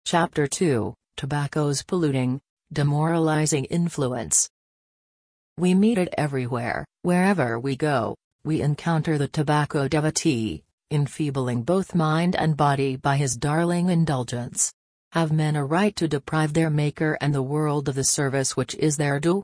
Chapter 2: Tobacco's Polluting, Demoralizing Influence. We meet it everywhere. Wherever we go, we encounter the tobacco devotee, enfeebling both mind and body by his darling indulgence. Have men a right to deprive their maker and the world of the service which is their due?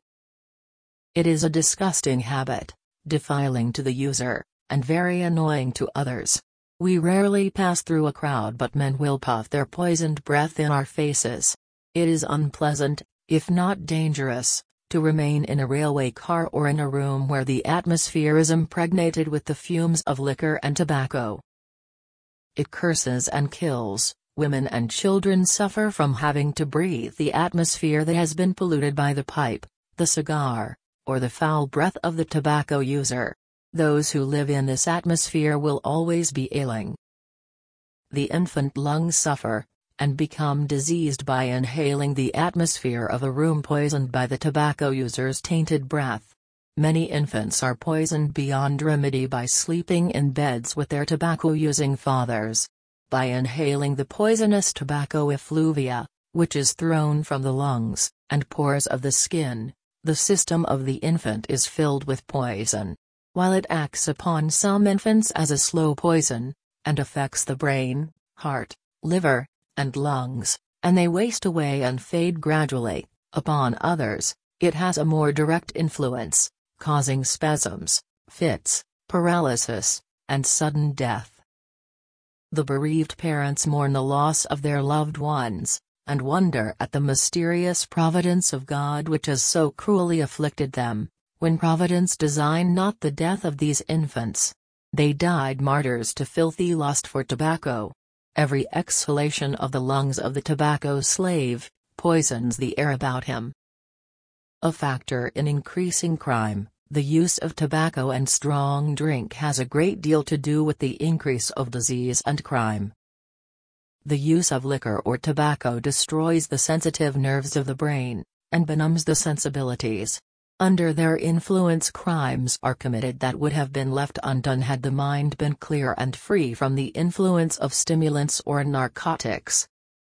It is a disgusting habit, defiling to the user, and very annoying to others. We rarely pass through a crowd, but men will puff their poisoned breath in our faces. It is unpleasant, if not dangerous, to remain in a railway car or in a room where the atmosphere is impregnated with the fumes of liquor and tobacco. It curses and kills. Women and children suffer from having to breathe the atmosphere that has been polluted by the pipe, the cigar, or the foul breath of the tobacco user. Those who live in this atmosphere will always be ailing. The infant lungs suffer, and become diseased by inhaling the atmosphere of a room poisoned by the tobacco user's tainted breath. Many infants are poisoned beyond remedy by sleeping in beds with their tobacco-using fathers. By inhaling the poisonous tobacco effluvia, which is thrown from the lungs and pores of the skin, the system of the infant is filled with poison. While it acts upon some infants as a slow poison, and affects the brain, heart, liver, and lungs, and they waste away and fade gradually, upon others, it has a more direct influence, causing spasms, fits, paralysis, and sudden death. The bereaved parents mourn the loss of their loved ones, and wonder at the mysterious providence of God which has so cruelly afflicted them, when Providence designed not the death of these infants. They died martyrs to filthy lust for tobacco. Every exhalation of the lungs of the tobacco slave poisons the air about him. A factor in increasing crime, the use of tobacco and strong drink has a great deal to do with the increase of disease and crime. The use of liquor or tobacco destroys the sensitive nerves of the brain, and benumbs the sensibilities. Under their influence, crimes are committed that would have been left undone had the mind been clear and free from the influence of stimulants or narcotics.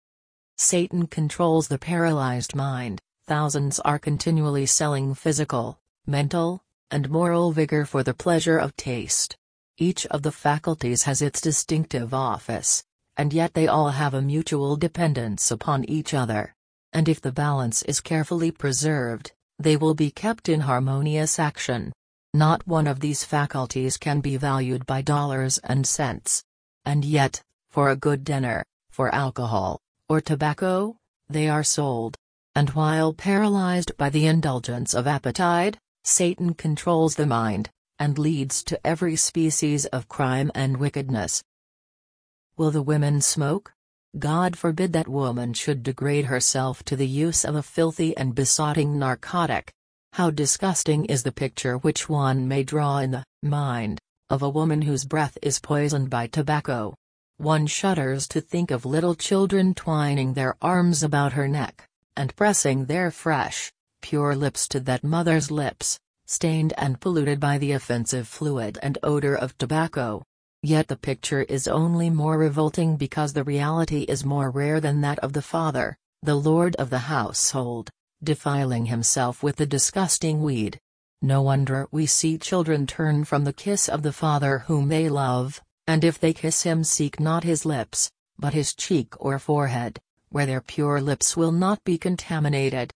Satan controls the paralyzed mind. Thousands are continually selling physical, mental, and moral vigor for the pleasure of taste. Each of the faculties has its distinctive office, and yet they all have a mutual dependence upon each other. And if the balance is carefully preserved, they will be kept in harmonious action. Not one of these faculties can be valued by dollars and cents. And yet, for a good dinner, for alcohol, or tobacco, they are sold. And while paralyzed by the indulgence of appetite, Satan controls the mind, and leads to every species of crime and wickedness. Will the women smoke? God forbid that woman should degrade herself to the use of a filthy and besotting narcotic. How disgusting is the picture which one may draw in the mind of a woman whose breath is poisoned by tobacco. One shudders to think of little children twining their arms about her neck, and pressing their fresh, pure lips to that mother's lips, stained and polluted by the offensive fluid and odor of tobacco. Yet the picture is only more revolting because the reality is more rare than that of the father, the lord of the household, defiling himself with the disgusting weed. No wonder we see children turn from the kiss of the father whom they love, and if they kiss him, seek not his lips, but his cheek or forehead, where their pure lips will not be contaminated.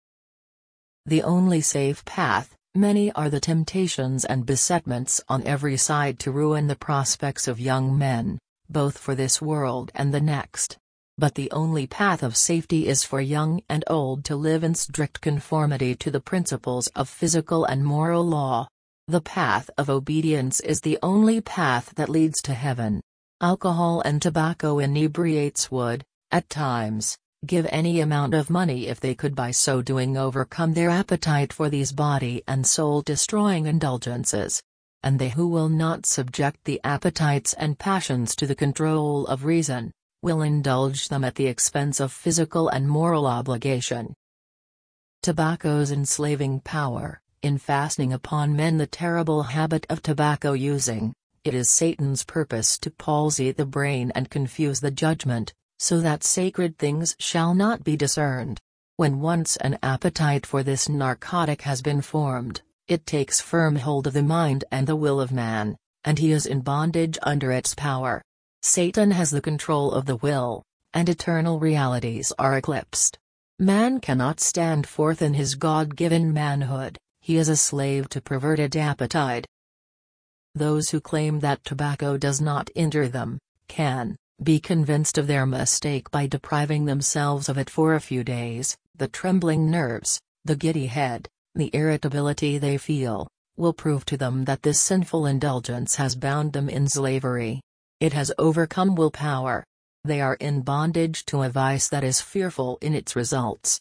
The only safe path. Many are the temptations and besetments on every side to ruin the prospects of young men, both for this world and the next. But the only path of safety is for young and old to live in strict conformity to the principles of physical and moral law. The path of obedience is the only path that leads to heaven. Alcohol and tobacco inebriates would, at times, give any amount of money if they could by so doing overcome their appetite for these body and soul-destroying indulgences. And they who will not subject the appetites and passions to the control of reason, will indulge them at the expense of physical and moral obligation. Tobacco's enslaving power, in fastening upon men the terrible habit of tobacco using, it is Satan's purpose to palsy the brain and confuse the judgment, so that sacred things shall not be discerned. When once an appetite for this narcotic has been formed, it takes firm hold of the mind and the will of man, and he is in bondage under its power. Satan has the control of the will, and eternal realities are eclipsed. Man cannot stand forth in his God-given manhood, he is a slave to perverted appetite. Those who claim that tobacco does not injure them, can be convinced of their mistake by depriving themselves of it for a few days. The trembling nerves, the giddy head, the irritability they feel, will prove to them that this sinful indulgence has bound them in slavery. It has overcome willpower. They are in bondage to a vice that is fearful in its results.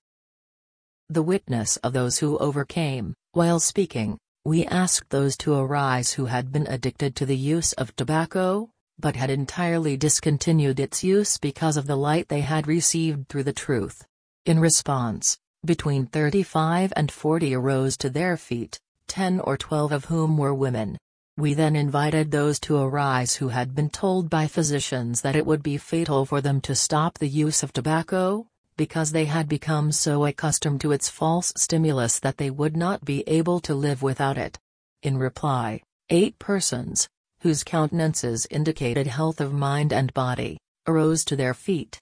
The witness of those who overcame. While speaking, we asked those to arise who had been addicted to the use of tobacco, but had entirely discontinued its use because of the light they had received through the truth. In response, between 35 and 40 arose to their feet, 10 or 12 of whom were women. We then invited those to arise who had been told by physicians that it would be fatal for them to stop the use of tobacco, because they had become so accustomed to its false stimulus that they would not be able to live without it. In reply, 8 persons, whose countenances indicated health of mind and body, arose to their feet.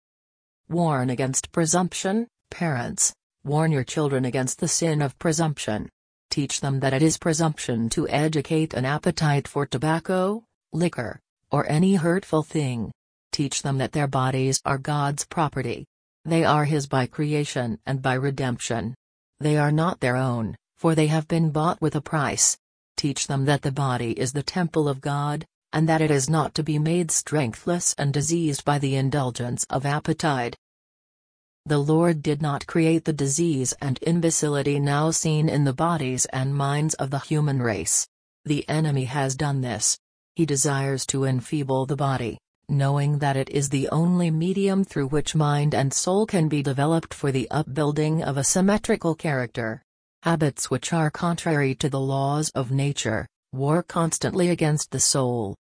Warn against presumption, parents, warn your children against the sin of presumption. Teach them that it is presumption to educate an appetite for tobacco, liquor, or any hurtful thing. Teach them that their bodies are God's property. They are His by creation and by redemption. They are not their own, for they have been bought with a price. Teach them that the body is the temple of God, and that it is not to be made strengthless and diseased by the indulgence of appetite. The Lord did not create the disease and imbecility now seen in the bodies and minds of the human race. The enemy has done this. He desires to enfeeble the body, knowing that it is the only medium through which mind and soul can be developed for the upbuilding of a symmetrical character. Habits which are contrary to the laws of nature, war constantly against the soul.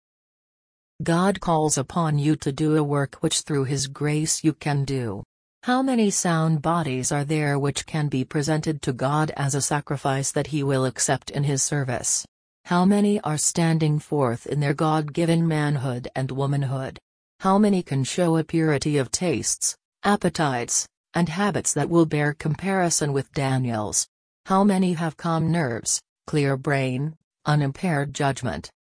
God calls upon you to do a work which through His grace you can do. How many sound bodies are there which can be presented to God as a sacrifice that He will accept in His service? How many are standing forth in their God-given manhood and womanhood? How many can show a purity of tastes, appetites, and habits that will bear comparison with Daniel's? How many have calm nerves, clear brain, unimpaired judgment,